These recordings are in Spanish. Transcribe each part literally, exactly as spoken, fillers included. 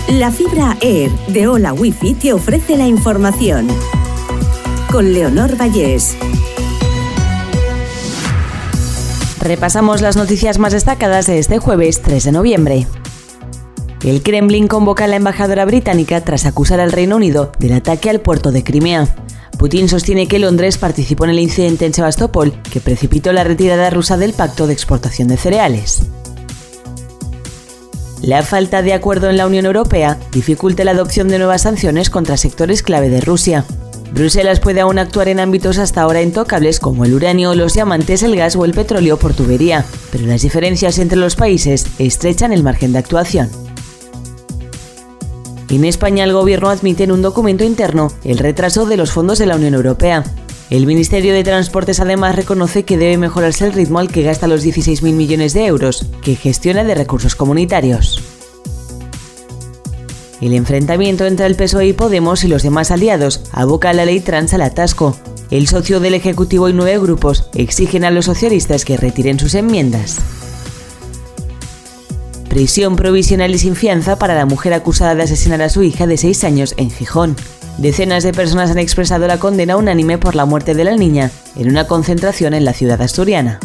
La fibra Air de Hola Wifi te ofrece la información. Con Leonor Vallés. Repasamos las noticias más destacadas de este jueves tres de noviembre. El Kremlin convoca a la embajadora británica tras acusar al Reino Unido del ataque al puerto de Crimea. Putin sostiene que Londres participó en el incidente en Sebastopol, que precipitó la retirada rusa del pacto de exportación de cereales. La falta de acuerdo en la Unión Europea dificulta la adopción de nuevas sanciones contra sectores clave de Rusia. Bruselas puede aún actuar en ámbitos hasta ahora intocables como el uranio, los diamantes, el gas o el petróleo por tubería, pero las diferencias entre los países estrechan el margen de actuación. En España, el Gobierno admite en un documento interno el retraso de los fondos de la Unión Europea. El Ministerio de Transportes además reconoce que debe mejorarse el ritmo al que gasta los dieciséis mil millones de euros que gestiona de recursos comunitarios. El enfrentamiento entre el P S O E y Podemos y los demás aliados aboca a la ley trans al atasco. El socio del Ejecutivo y nueve grupos exigen a los socialistas que retiren sus enmiendas. Prisión provisional y sin fianza para la mujer acusada de asesinar a su hija de seis años en Gijón. Decenas de personas han expresado la condena unánime por la muerte de la niña en una concentración en la ciudad asturiana.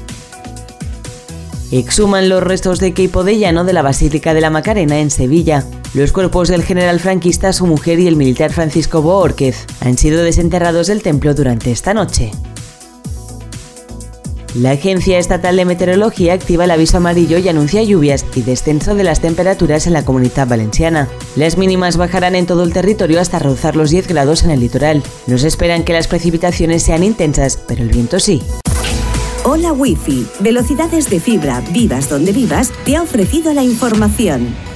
Exhuman los restos de Queipo de Llano de la Basílica de la Macarena en Sevilla. Los cuerpos del general franquista, su mujer y el militar Francisco Boórquez han sido desenterrados del templo durante esta noche. La Agencia Estatal de Meteorología activa el aviso amarillo y anuncia lluvias y descenso de las temperaturas en la Comunidad Valenciana. Las mínimas bajarán en todo el territorio hasta rozar los diez grados en el litoral. No se esperan que las precipitaciones sean intensas, pero el viento sí. Hola Wifi, velocidades de fibra, vivas donde vivas, te ha ofrecido la información.